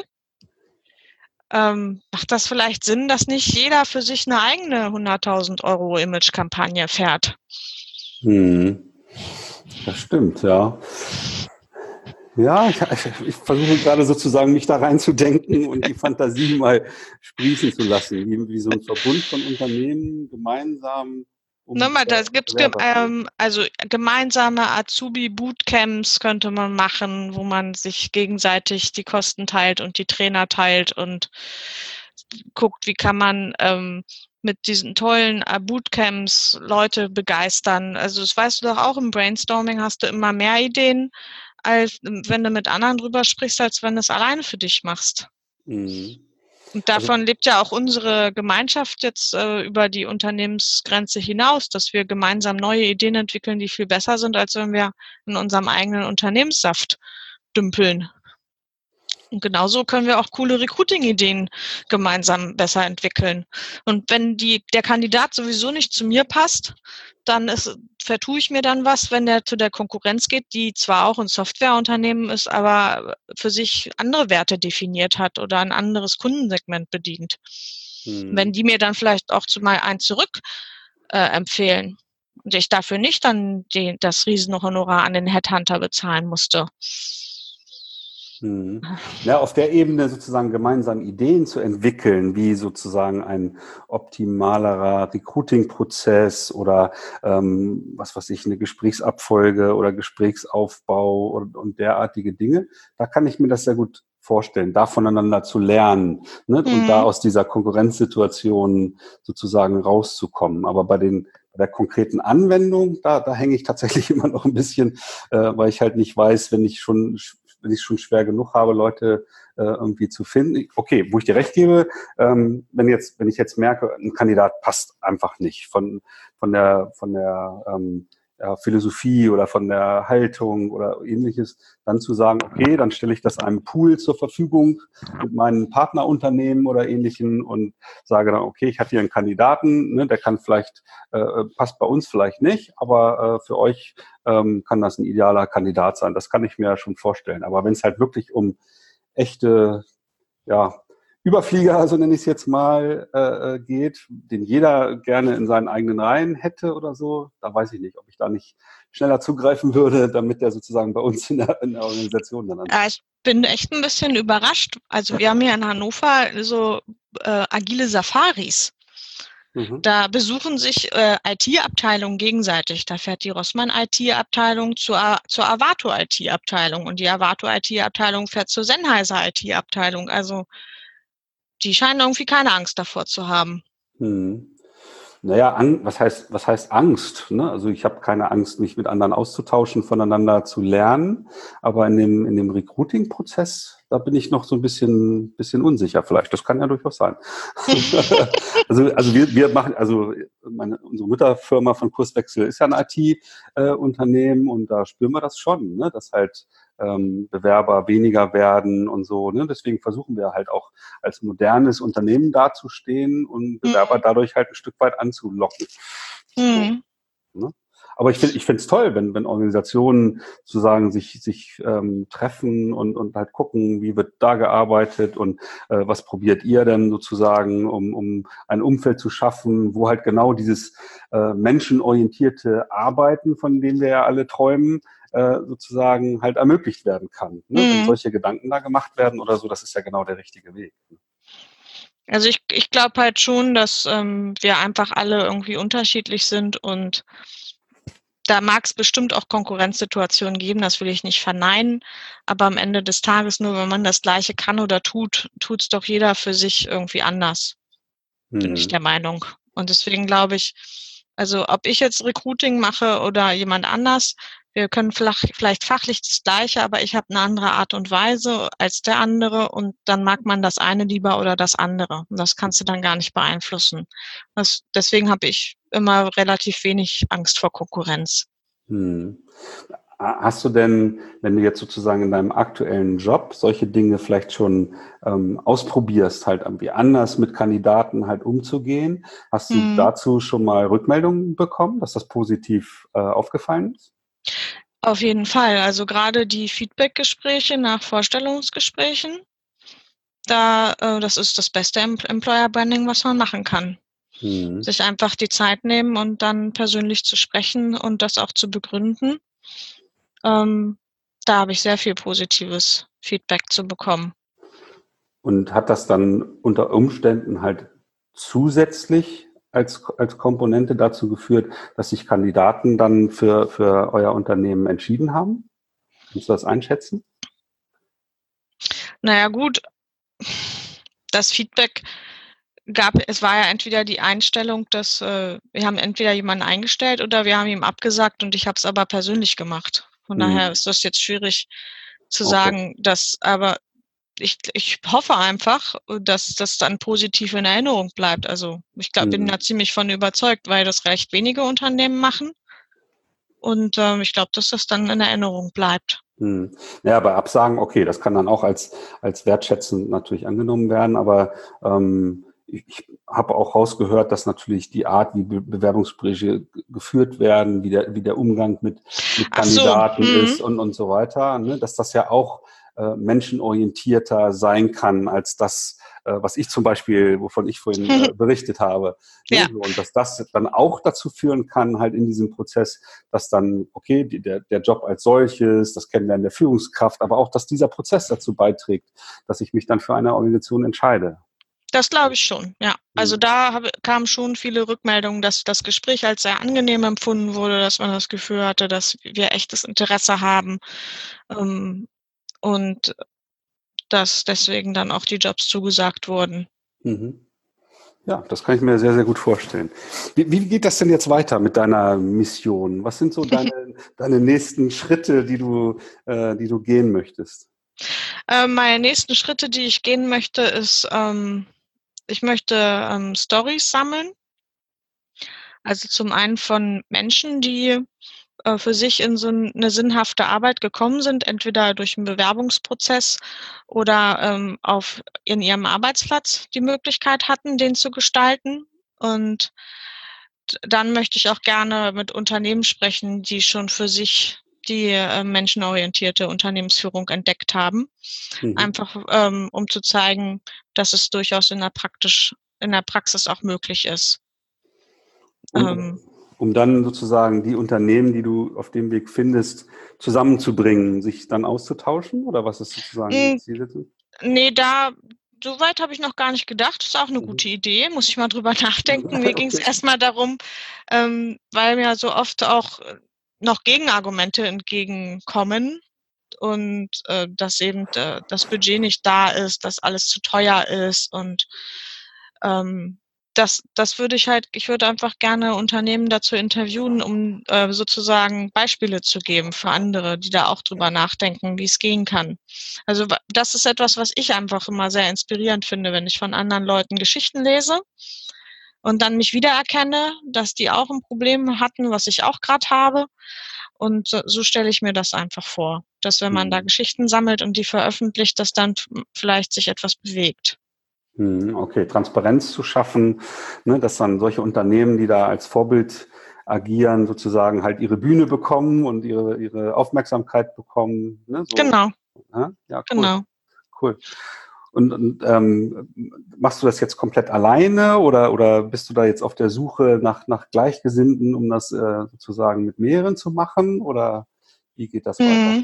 [SPEAKER 3] macht das vielleicht Sinn, dass nicht jeder für sich eine eigene 100.000 Euro Image-Kampagne fährt.
[SPEAKER 2] Hm. Das stimmt, ja. Ja, ich versuche gerade sozusagen mich da reinzudenken und die Fantasie mal sprießen zu lassen, wie so ein Verbund von Unternehmen gemeinsam um
[SPEAKER 3] Nochmal, es gibt
[SPEAKER 2] Bewerber ringt.
[SPEAKER 3] also gemeinsame Azubi-Bootcamps könnte man machen, wo man sich gegenseitig die Kosten teilt und die Trainer teilt und guckt, wie kann man mit diesen tollen Bootcamps Leute begeistern. Also das weißt du doch auch, im Brainstorming hast du immer mehr Ideen, als wenn du mit anderen drüber sprichst, als wenn du es alleine für dich machst.
[SPEAKER 2] Mhm.
[SPEAKER 3] Und
[SPEAKER 2] Also,
[SPEAKER 3] davon lebt ja auch unsere Gemeinschaft jetzt über die Unternehmensgrenze hinaus, dass wir gemeinsam neue Ideen entwickeln, die viel besser sind, als wenn wir in unserem eigenen Unternehmenssaft dümpeln. Und genauso können wir auch coole Recruiting-Ideen gemeinsam besser entwickeln. Und wenn der Kandidat sowieso nicht zu mir passt, dann vertue ich mir dann was, wenn der zu der Konkurrenz geht, die zwar auch ein Softwareunternehmen ist, aber für sich andere Werte definiert hat oder ein anderes Kundensegment bedient. Wenn die mir dann vielleicht auch mal ein zurück empfehlen und ich dafür nicht dann das Riesenhonorar an den Headhunter bezahlen musste.
[SPEAKER 2] ja, auf der Ebene sozusagen gemeinsam Ideen zu entwickeln, wie sozusagen ein optimalerer Recruiting-Prozess oder was weiß ich, eine Gesprächsabfolge oder Gesprächsaufbau und derartige Dinge, da kann ich mir das sehr gut vorstellen, da voneinander zu lernen, ne, und da aus dieser Konkurrenzsituation sozusagen rauszukommen. Aber bei der konkreten Anwendung, da hänge ich tatsächlich immer noch ein bisschen, weil ich halt nicht weiß, wenn ich schon schwer genug habe, Leute irgendwie zu finden. Okay, wo ich dir recht gebe, wenn ich jetzt merke, ein Kandidat passt einfach nicht von der ja, Philosophie oder von der Haltung oder ähnliches, dann zu sagen, okay, dann stelle ich das einem Pool zur Verfügung mit meinen Partnerunternehmen oder ähnlichen und sage dann, okay, ich hatte hier einen Kandidaten, ne, der kann vielleicht, passt bei uns vielleicht nicht, aber für euch kann das ein idealer Kandidat sein. Das kann ich mir ja schon vorstellen. Aber wenn es halt wirklich um echte, ja, Überflieger, so nenne ich es jetzt mal, geht, den jeder gerne in seinen eigenen Reihen hätte oder so, da weiß ich nicht, ob ich da nicht schneller zugreifen würde, damit der sozusagen bei uns in der Organisation dann
[SPEAKER 3] Ja, ich bin echt ein bisschen überrascht. Also wir haben hier in Hannover so agile Safaris. Da besuchen sich IT-Abteilungen gegenseitig. Da fährt die Rossmann IT-Abteilung zur Avato IT-Abteilung und die Avato IT-Abteilung fährt zur Sennheiser IT-Abteilung. Also die scheinen irgendwie keine Angst davor zu haben.
[SPEAKER 2] Naja, was heißt Angst? Ne? Also ich habe keine Angst, mich mit anderen auszutauschen, voneinander zu lernen. Aber in dem Recruiting-Prozess, da bin ich noch so ein bisschen unsicher vielleicht. Das kann ja durchaus sein. Also wir machen, unsere Mutterfirma von Kurswechsel ist ja ein IT-Unternehmen und da spüren wir das schon, ne? Dass halt Bewerber weniger werden und so. Ne? Deswegen versuchen wir halt auch als modernes Unternehmen dazustehen und Bewerber dadurch halt ein Stück weit anzulocken. So, ne? Aber ich finde es toll, wenn Organisationen sozusagen sich treffen und halt gucken, wie wird da gearbeitet und was probiert ihr denn sozusagen, um ein Umfeld zu schaffen, wo halt genau dieses menschenorientierte Arbeiten, von dem wir ja alle träumen, sozusagen halt ermöglicht werden kann. Ne? Wenn solche Gedanken da gemacht werden oder so, das ist ja genau der richtige Weg.
[SPEAKER 3] Also ich glaube halt schon, dass wir einfach alle irgendwie unterschiedlich sind und da mag es bestimmt auch Konkurrenzsituationen geben, das will ich nicht verneinen, aber am Ende des Tages, nur wenn man das Gleiche kann oder tut es doch jeder für sich irgendwie anders, bin ich der Meinung. Und deswegen glaube ich, also ob ich jetzt Recruiting mache oder jemand anders, wir können vielleicht fachlich das Gleiche, aber ich habe eine andere Art und Weise als der andere und dann mag man das eine lieber oder das andere. Und das kannst du dann gar nicht beeinflussen. Deswegen habe ich immer relativ wenig Angst vor Konkurrenz.
[SPEAKER 2] Hast du denn, wenn du jetzt sozusagen in deinem aktuellen Job solche Dinge vielleicht schon ausprobierst, halt irgendwie anders mit Kandidaten halt umzugehen, hast du dazu schon mal Rückmeldungen bekommen, dass das positiv aufgefallen ist?
[SPEAKER 3] Auf jeden Fall. Also gerade die Feedback-Gespräche nach Vorstellungsgesprächen, das ist das beste Employer Branding, was man machen kann. Sich einfach die Zeit nehmen und dann persönlich zu sprechen und das auch zu begründen. Da habe ich sehr viel positives Feedback zu bekommen.
[SPEAKER 2] Und hat das dann unter Umständen halt zusätzlich als Komponente dazu geführt, dass sich Kandidaten dann für euer Unternehmen entschieden haben? Kannst du das einschätzen?
[SPEAKER 3] Naja gut, das Feedback es war ja entweder die Einstellung, dass wir haben entweder jemanden eingestellt oder wir haben ihm abgesagt und ich habe es aber persönlich gemacht. Von daher ist das jetzt schwierig zu sagen, aber ich hoffe einfach, dass das dann positiv in Erinnerung bleibt. Also ich bin da ziemlich von überzeugt, weil das recht wenige Unternehmen machen. Und ich glaube, dass das dann in Erinnerung bleibt.
[SPEAKER 2] Ja, bei Absagen, okay, das kann dann auch als wertschätzend natürlich angenommen werden, aber ich habe auch rausgehört, dass natürlich die Art, wie Bewerbungsgespräche geführt werden, wie der Umgang mit Kandidaten ist und so weiter, ne, dass das ja auch menschenorientierter sein kann als das, was ich zum Beispiel, wovon ich vorhin berichtet habe.
[SPEAKER 3] Ja.
[SPEAKER 2] Ne? Und dass das dann auch dazu führen kann, halt in diesem Prozess, dass dann, okay, der Job als solches, das Kennenlernen der Führungskraft, aber auch, dass dieser Prozess dazu beiträgt, dass ich mich dann für eine Organisation entscheide.
[SPEAKER 3] Das glaube ich schon, ja. Also da kamen schon viele Rückmeldungen, dass das Gespräch als sehr angenehm empfunden wurde, dass man das Gefühl hatte, dass wir echtes Interesse haben und dass deswegen dann auch die Jobs zugesagt wurden.
[SPEAKER 2] Ja, das kann ich mir sehr, sehr gut vorstellen. Wie geht das denn jetzt weiter mit deiner Mission? Was sind so deine nächsten Schritte, die du gehen möchtest?
[SPEAKER 3] Meine nächsten Schritte, die ich gehen möchte, ist, ich möchte Storys sammeln. Also zum einen von Menschen, die für sich in so eine sinnhafte Arbeit gekommen sind, entweder durch einen Bewerbungsprozess oder in ihrem Arbeitsplatz die Möglichkeit hatten, den zu gestalten. Und dann möchte ich auch gerne mit Unternehmen sprechen, die schon für sich die menschenorientierte Unternehmensführung entdeckt haben. Einfach um zu zeigen, dass es durchaus in der Praxis auch möglich ist.
[SPEAKER 2] Und um dann sozusagen die Unternehmen, die du auf dem Weg findest, zusammenzubringen, sich dann auszutauschen? Oder was ist sozusagen die Zielsetzung?
[SPEAKER 3] Nee, so weit habe ich noch gar nicht gedacht. Das ist auch eine gute Idee, muss ich mal drüber nachdenken. Mir ging es erstmal darum, weil mir so oft auch noch Gegenargumente entgegenkommen und dass eben das Budget nicht da ist, dass alles zu teuer ist und das würde ich würde einfach gerne Unternehmen dazu interviewen, um sozusagen Beispiele zu geben für andere, die da auch drüber nachdenken, wie es gehen kann. Also das ist etwas, was ich einfach immer sehr inspirierend finde, wenn ich von anderen Leuten Geschichten lese und dann mich wiedererkenne, dass die auch ein Problem hatten, was ich auch gerade habe. Und so stelle ich mir das einfach vor, dass wenn man da Geschichten sammelt und die veröffentlicht, dass dann vielleicht sich etwas bewegt.
[SPEAKER 2] Okay, Transparenz zu schaffen, ne, dass dann solche Unternehmen, die da als Vorbild agieren, sozusagen halt ihre Bühne bekommen und ihre Aufmerksamkeit bekommen. Ne, so.
[SPEAKER 3] Genau.
[SPEAKER 2] Ja, cool.
[SPEAKER 3] Genau.
[SPEAKER 2] Cool. Und machst du das jetzt komplett alleine oder bist du da jetzt auf der Suche nach Gleichgesinnten, um das sozusagen mit mehreren zu machen? Oder wie geht das weiter?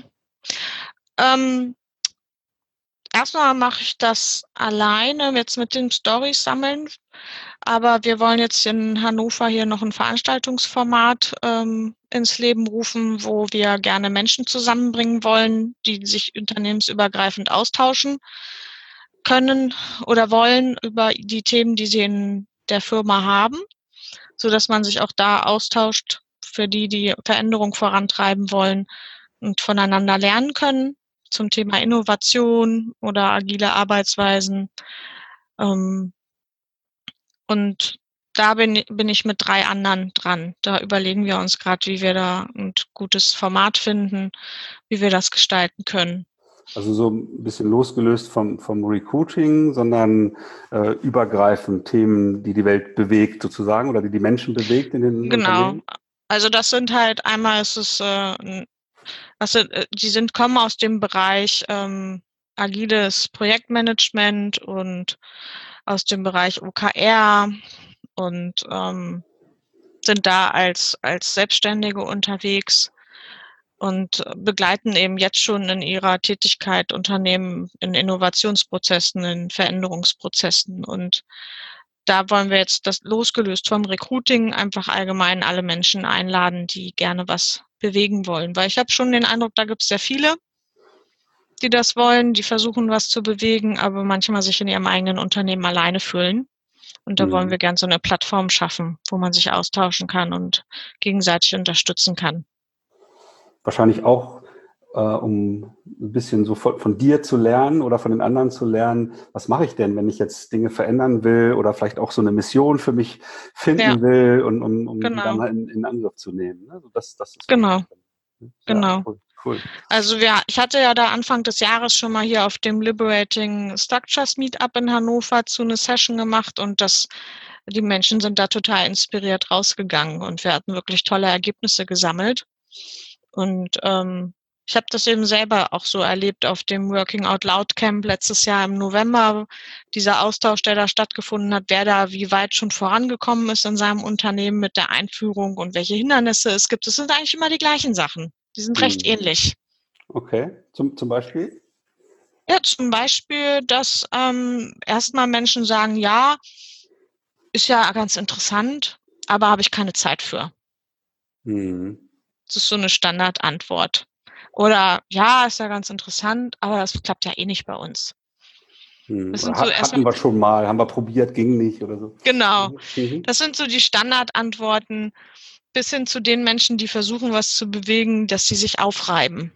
[SPEAKER 3] Erstmal mache ich das alleine, jetzt mit den Storys sammeln. Aber wir wollen jetzt in Hannover hier noch ein Veranstaltungsformat ins Leben rufen, wo wir gerne Menschen zusammenbringen wollen, die sich unternehmensübergreifend austauschen können oder wollen über die Themen, die sie in der Firma haben, so dass man sich auch da austauscht, für die Veränderung vorantreiben wollen und voneinander lernen können zum Thema Innovation oder agile Arbeitsweisen. Und da bin ich mit 3 anderen dran. Da überlegen wir uns gerade, wie wir da ein gutes Format finden, wie wir das gestalten können.
[SPEAKER 2] Also so ein bisschen losgelöst vom Recruiting, sondern übergreifend Themen, die Welt bewegt sozusagen oder die Menschen bewegt in den Unternehmen?
[SPEAKER 3] Also das sind halt einmal ist es kommen aus dem Bereich agiles Projektmanagement und aus dem Bereich OKR und sind da als Selbstständige unterwegs und begleiten eben jetzt schon in ihrer Tätigkeit Unternehmen in Innovationsprozessen, in Veränderungsprozessen. Und da wollen wir jetzt das losgelöst vom Recruiting einfach allgemein alle Menschen einladen, die gerne was bewegen wollen. Weil ich habe schon den Eindruck, da gibt es sehr viele, die das wollen, die versuchen, was zu bewegen, aber manchmal sich in ihrem eigenen Unternehmen alleine fühlen. Und da wollen wir gerne so eine Plattform schaffen, wo man sich austauschen kann und gegenseitig unterstützen kann.
[SPEAKER 2] Wahrscheinlich auch, um ein bisschen so von dir zu lernen oder von den anderen zu lernen, was mache ich denn, wenn ich jetzt Dinge verändern will oder vielleicht auch so eine Mission für mich finden will und um die dann in Angriff zu nehmen. Also das ist
[SPEAKER 3] genau.
[SPEAKER 2] Cool.
[SPEAKER 3] Also ich hatte ja da Anfang des Jahres schon mal hier auf dem Liberating Structures Meetup in Hannover zu einer Session gemacht und die Menschen sind da total inspiriert rausgegangen und wir hatten wirklich tolle Ergebnisse gesammelt. Und ich habe das eben selber auch so erlebt auf dem Working Out Loud Camp letztes Jahr im November. Dieser Austausch, der da stattgefunden hat, wer da wie weit schon vorangekommen ist in seinem Unternehmen mit der Einführung und welche Hindernisse es gibt. Das sind eigentlich immer die gleichen Sachen. Die sind recht ähnlich.
[SPEAKER 2] Okay, zum Beispiel?
[SPEAKER 3] Ja, zum Beispiel, dass erstmal Menschen sagen, ja, ist ja ganz interessant, aber habe ich keine Zeit für. Das ist so eine Standardantwort. Oder ja, ist ja ganz interessant, aber das klappt ja eh nicht bei uns.
[SPEAKER 2] Das sind hatten wir schon mal, haben wir probiert, ging nicht oder so.
[SPEAKER 3] Genau. Das sind so die Standardantworten bis hin zu den Menschen, die versuchen, was zu bewegen, dass sie sich aufreiben.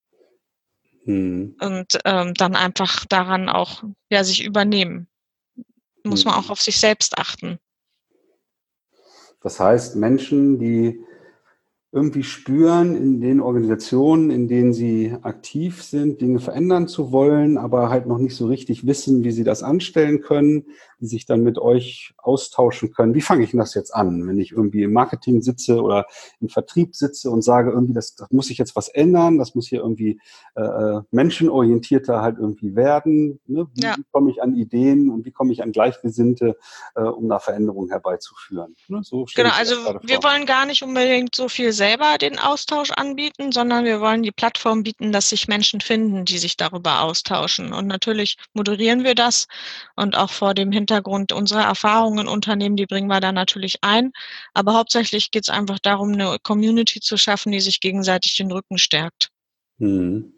[SPEAKER 3] Und dann einfach daran auch sich übernehmen. Muss man auch auf sich selbst achten.
[SPEAKER 2] Das heißt, Menschen, die irgendwie spüren in den Organisationen, in denen sie aktiv sind, Dinge verändern zu wollen, aber halt noch nicht so richtig wissen, wie sie das anstellen können, die sich dann mit euch austauschen können. Wie fange ich denn das jetzt an, wenn ich irgendwie im Marketing sitze oder im Vertrieb sitze und sage, irgendwie, das muss ich jetzt was ändern, das muss hier irgendwie menschenorientierter halt irgendwie werden. Ne?
[SPEAKER 3] Ja.
[SPEAKER 2] Wie komme ich an Ideen und wie komme ich an Gleichgesinnte, um da Veränderungen herbeizuführen? Ne? So stelle
[SPEAKER 3] Genau,
[SPEAKER 2] ich mir
[SPEAKER 3] also
[SPEAKER 2] das gerade
[SPEAKER 3] wir
[SPEAKER 2] vor.
[SPEAKER 3] wollen gar nicht unbedingt so viel selber den Austausch anbieten, sondern wir wollen die Plattform bieten, dass sich Menschen finden, die sich darüber austauschen. Und natürlich moderieren wir das und auch vor dem Hintergrund unserer Erfahrungen in Unternehmen, die bringen wir da natürlich ein. Aber hauptsächlich geht es einfach darum, eine Community zu schaffen, die sich gegenseitig den Rücken stärkt.
[SPEAKER 2] Mhm.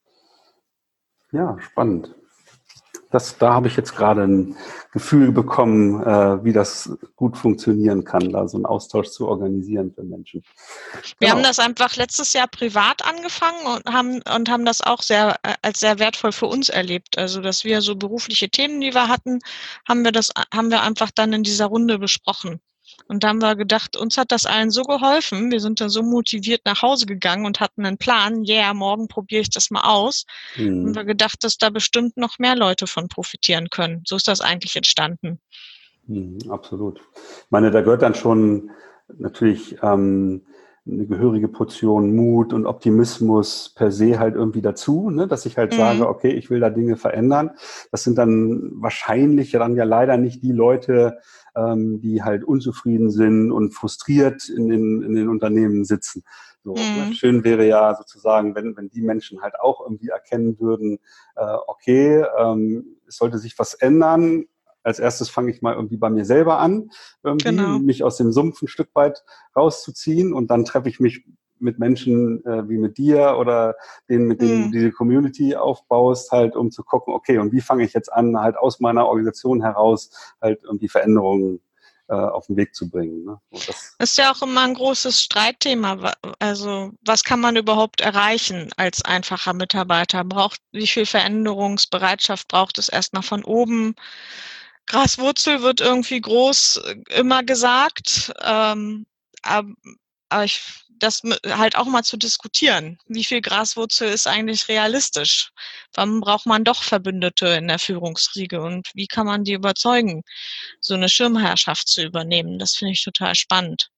[SPEAKER 2] Ja, spannend. Da habe ich jetzt gerade ein Gefühl bekommen, wie das gut funktionieren kann, da so einen Austausch zu organisieren für Menschen.
[SPEAKER 3] Wir haben
[SPEAKER 2] Genau.
[SPEAKER 3] das einfach letztes Jahr privat angefangen und haben das auch als sehr wertvoll für uns erlebt. Also, dass wir so berufliche Themen, die wir hatten, haben wir einfach dann in dieser Runde besprochen. Und da haben wir gedacht, uns hat das allen so geholfen. Wir sind dann so motiviert nach Hause gegangen und hatten einen Plan. Yeah, morgen probiere ich das mal aus. Haben wir gedacht, dass da bestimmt noch mehr Leute von profitieren können. So ist das eigentlich entstanden.
[SPEAKER 2] Absolut. Ich meine, da gehört dann schon natürlich eine gehörige Portion Mut und Optimismus per se halt irgendwie dazu, ne? Dass ich halt sage, okay, ich will da Dinge verändern. Das sind dann wahrscheinlich dann ja leider nicht die Leute, die halt unzufrieden sind und frustriert in den Unternehmen sitzen. So, ne? Schön wäre ja sozusagen, wenn die Menschen halt auch irgendwie erkennen würden, okay, es sollte sich was ändern. Als erstes fange ich mal irgendwie bei mir selber an, irgendwie
[SPEAKER 3] Genau.
[SPEAKER 2] mich aus dem Sumpf ein Stück weit rauszuziehen und dann treffe ich mich mit Menschen wie mit dir oder denen, mit denen du diese Community aufbaust, halt um zu gucken, okay, und wie fange ich jetzt an, halt aus meiner Organisation heraus halt irgendwie Veränderungen auf den Weg zu bringen. Ne?
[SPEAKER 3] Das ist ja auch immer ein großes Streitthema. Also was kann man überhaupt erreichen als einfacher Mitarbeiter? Wie viel Veränderungsbereitschaft braucht es erstmal von oben? Graswurzel wird irgendwie groß immer gesagt, aber das halt auch mal zu diskutieren. Wie viel Graswurzel ist eigentlich realistisch? Wann braucht man doch Verbündete in der Führungsriege und wie kann man die überzeugen, so eine Schirmherrschaft zu übernehmen? Das finde ich total spannend.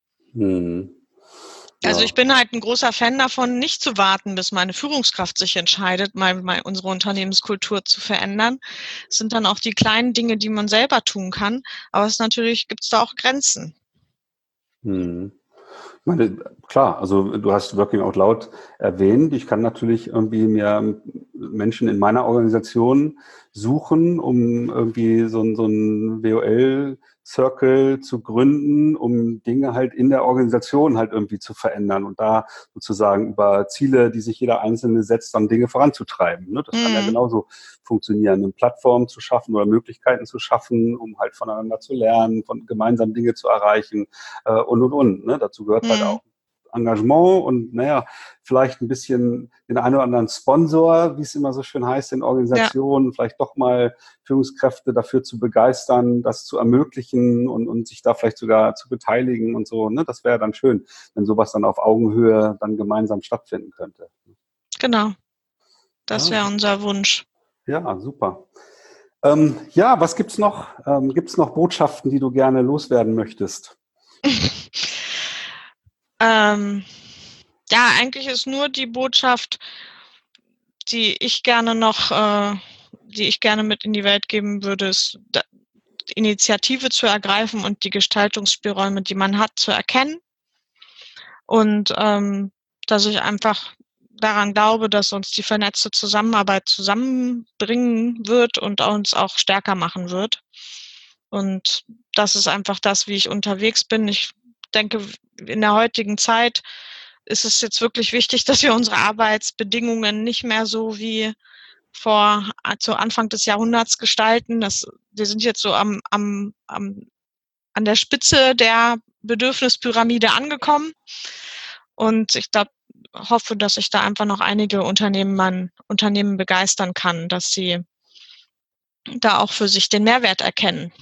[SPEAKER 2] Ja.
[SPEAKER 3] Also ich bin halt ein großer Fan davon, nicht zu warten, bis meine Führungskraft sich entscheidet, mal unsere Unternehmenskultur zu verändern. Es sind dann auch die kleinen Dinge, die man selber tun kann. Aber gibt es da auch Grenzen.
[SPEAKER 2] Ich meine, klar, also du hast Working Out Loud erwähnt. Ich kann natürlich irgendwie mir Menschen in meiner Organisation suchen, um irgendwie so ein WOL-Circle zu gründen, um Dinge halt in der Organisation halt irgendwie zu verändern und da sozusagen über Ziele, die sich jeder Einzelne setzt, dann Dinge voranzutreiben. Ne? Das kann ja genauso funktionieren, eine Plattform zu schaffen oder Möglichkeiten zu schaffen, um halt voneinander zu lernen, von gemeinsam Dinge zu erreichen und. Ne? Dazu gehört halt auch Engagement und vielleicht ein bisschen den einen oder anderen Sponsor, wie es immer so schön heißt in Organisationen, vielleicht doch mal Führungskräfte dafür zu begeistern, das zu ermöglichen und sich da vielleicht sogar zu beteiligen und so. Ne? Das wäre dann schön, wenn sowas dann auf Augenhöhe dann gemeinsam stattfinden könnte.
[SPEAKER 3] Genau, das wäre unser Wunsch.
[SPEAKER 2] Ja, super. Was gibt's noch? Gibt's noch Botschaften, die du gerne loswerden möchtest?
[SPEAKER 3] Eigentlich ist nur die Botschaft, die ich gerne mit in die Welt geben würde, ist die Initiative zu ergreifen und die Gestaltungsspielräume, die man hat, zu erkennen. Und dass ich einfach daran glaube, dass uns die vernetzte Zusammenarbeit zusammenbringen wird und uns auch stärker machen wird. Und das ist einfach das, wie ich unterwegs bin. Ich denke, in der heutigen Zeit ist es jetzt wirklich wichtig, dass wir unsere Arbeitsbedingungen nicht mehr so wie zu Anfang des Jahrhunderts gestalten. Wir sind jetzt so an der Spitze der Bedürfnispyramide angekommen. Und ich hoffe, dass ich da einfach noch einige Unternehmen begeistern kann, dass sie da auch für sich den Mehrwert erkennen.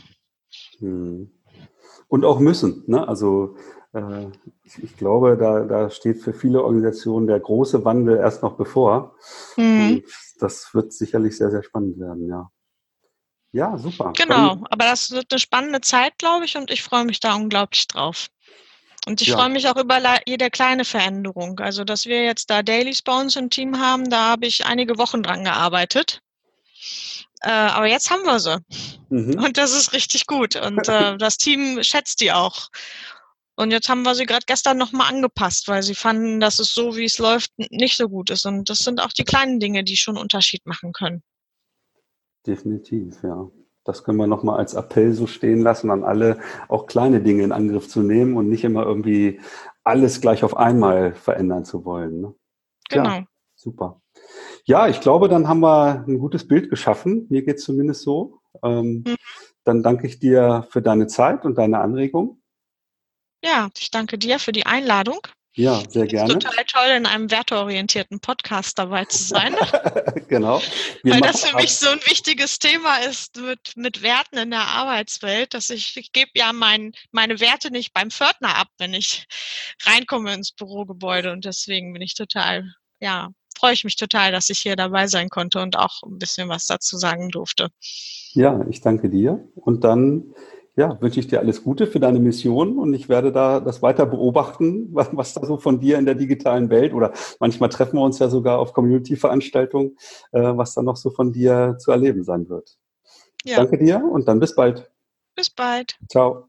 [SPEAKER 2] Und auch müssen. Ne? Also ich glaube, da steht für viele Organisationen der große Wandel erst noch bevor. Und das wird sicherlich sehr, sehr spannend werden, ja. Ja, super.
[SPEAKER 3] Genau, aber das wird eine spannende Zeit, glaube ich, und ich freue mich da unglaublich drauf. Und ich freue mich auch über jede kleine Veränderung. Also, dass wir jetzt da Dailies bei uns im Team haben, da habe ich einige Wochen dran gearbeitet. Aber jetzt haben wir sie. Und das ist richtig gut. Und das Team schätzt die auch. Und jetzt haben wir sie gerade gestern nochmal angepasst, weil sie fanden, dass es so, wie es läuft, nicht so gut ist. Und das sind auch die kleinen Dinge, die schon einen Unterschied machen können.
[SPEAKER 2] Definitiv, ja. Das können wir nochmal als Appell so stehen lassen, an alle auch kleine Dinge in Angriff zu nehmen und nicht immer irgendwie alles gleich auf einmal verändern zu wollen. Ne?
[SPEAKER 3] Genau.
[SPEAKER 2] Ja, super. Ja, ich glaube, dann haben wir ein gutes Bild geschaffen. Mir geht es zumindest so. Dann danke ich dir für deine Zeit und deine Anregung.
[SPEAKER 3] Ja, ich danke dir für die Einladung.
[SPEAKER 2] Ja, sehr gerne.
[SPEAKER 3] Es ist total toll, in einem werteorientierten Podcast dabei zu sein.
[SPEAKER 2] Genau.
[SPEAKER 3] Weil das für mich so ein wichtiges Thema ist mit Werten in der Arbeitswelt, dass ich gebe ja meine Werte nicht beim Pförtner ab, wenn ich reinkomme ins Bürogebäude. Und deswegen bin ich freue ich mich total, dass ich hier dabei sein konnte und auch ein bisschen was dazu sagen durfte.
[SPEAKER 2] Ja, ich danke dir. Und dann wünsche ich dir alles Gute für deine Mission und ich werde da das weiter beobachten, was da so von dir in der digitalen Welt oder manchmal treffen wir uns ja sogar auf Community-Veranstaltungen, was da noch so von dir zu erleben sein wird. Ja. Danke dir und dann bis bald.
[SPEAKER 3] Bis bald.
[SPEAKER 2] Ciao.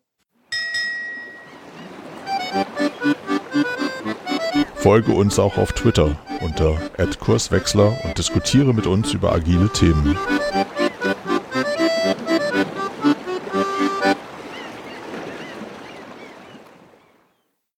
[SPEAKER 1] Folge uns auch auf Twitter unter @Kurswechsler und diskutiere mit uns über agile Themen.